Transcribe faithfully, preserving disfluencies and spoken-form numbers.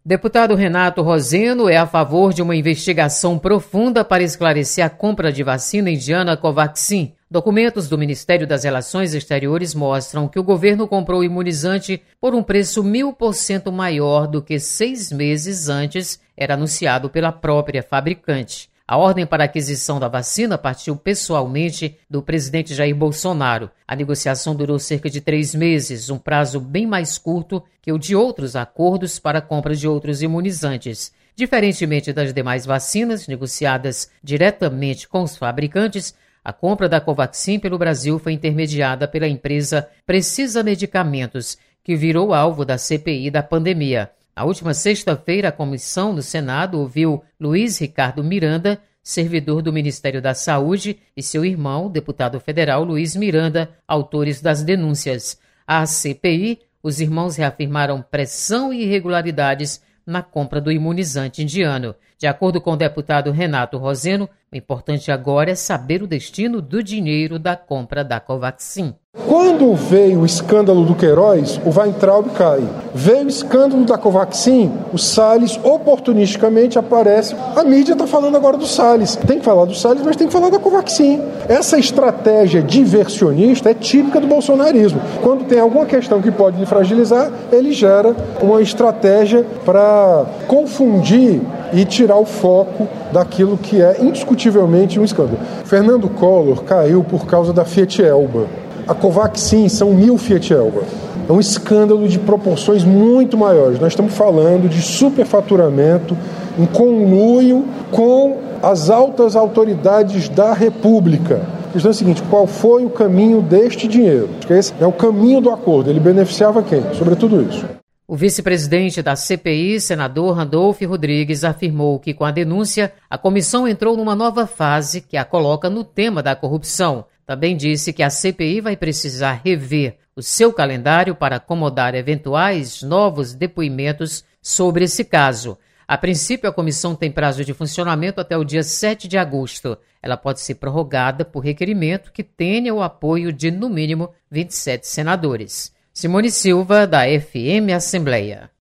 Deputado Renato Roseno é a favor de uma investigação profunda para esclarecer a compra de vacina indiana Covaxin. Documentos do Ministério das Relações Exteriores mostram que o governo comprou o imunizante por um preço mil por cento maior do que seis meses antes era anunciado pela própria fabricante. A ordem para a aquisição da vacina partiu pessoalmente do presidente Jair Bolsonaro. A negociação durou cerca de três meses, um prazo bem mais curto que o de outros acordos para a compra de outros imunizantes. Diferentemente das demais vacinas negociadas diretamente com os fabricantes, a compra da Covaxin pelo Brasil foi intermediada pela empresa Precisa Medicamentos, que virou alvo da C P I da pandemia. Na última sexta-feira, a comissão do Senado ouviu Luiz Ricardo Miranda, servidor do Ministério da Saúde, e seu irmão, deputado federal Luiz Miranda, autores das denúncias. À C P I, os irmãos reafirmaram pressão e irregularidades na compra do imunizante indiano. De acordo com o deputado Renato Roseno, o importante agora é saber o destino do dinheiro da compra da Covaxin. Quando veio o escândalo do Queiroz, o Weintraub cai. Veio o escândalo da Covaxin, o Salles oportunisticamente aparece. A mídia está falando agora do Salles. Tem que falar do Salles, mas tem que falar da Covaxin. Essa estratégia diversionista é típica do bolsonarismo. Quando tem alguma questão que pode lhe fragilizar, ele gera uma estratégia para confundir e tirar o foco daquilo que é indiscutivelmente um escândalo. Fernando Collor caiu por causa da Fiat Elba. A Covaxin são mil Fiat Elba. É um escândalo de proporções muito maiores. Nós estamos falando de superfaturamento em conluio com as altas autoridades da República. A questão é a seguinte: qual foi o caminho deste dinheiro? Esse é o caminho do acordo. Ele beneficiava quem? Sobre tudo isso. O vice-presidente da C P I, senador Randolfo Rodrigues, afirmou que com a denúncia, a comissão entrou numa nova fase que a coloca no tema da corrupção. Também disse que a C P I vai precisar rever o seu calendário para acomodar eventuais novos depoimentos sobre esse caso. A princípio, a comissão tem prazo de funcionamento até o dia sete de agosto. Ela pode ser prorrogada por requerimento que tenha o apoio de, no mínimo, vinte e sete senadores. Simone Silva, da F M Assembleia.